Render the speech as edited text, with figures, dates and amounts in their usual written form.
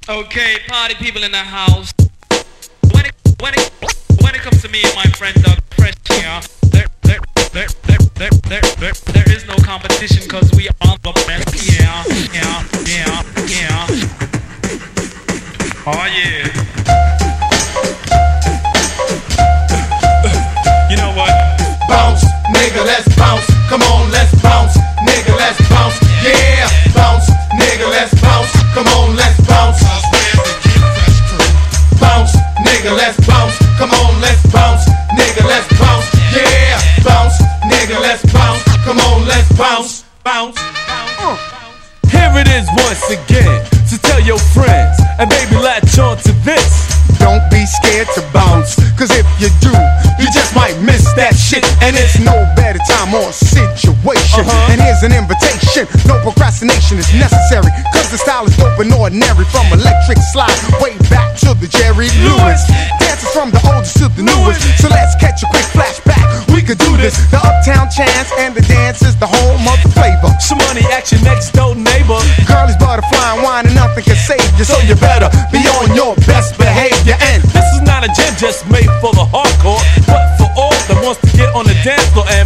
Okay, party people in the house. When it comes to me and my friend Doug Fresh here, there is no competition cause we are the best. Yeah. Oh yeah. You know what? Bounce, nigga, let's bounce. Come on, let's bounce. Nigga, let's bounce. Yeah, bounce, nigga, let's bounce. Come on, let's bounce. Bounce, nigga, let's bounce. Come on, let's bounce. Nigga, let's bounce. Yeah, bounce, nigga, let's bounce. Come on, let's bounce. Bounce. Here it is once again. So tell your friends and baby latch on to this. Don't be scared to bounce, cause if you do, you just might miss that shit. And it's no better time or situation. And here's an invitation, no procrastination is necessary, cause the style is dope and ordinary. From electric slide way back to the Jerry Lewis. Dances from the oldest to the newest. So let's catch a quick flashback, we could do this. The Uptown Chance and the dance is the home of the flavor. Some money action next door neighbor. Girlies butterfly and wine and nothing can save you, so you better be on your best behavior. And this is not a gym just made for the hardcore, but for all that wants to get on the dance floor and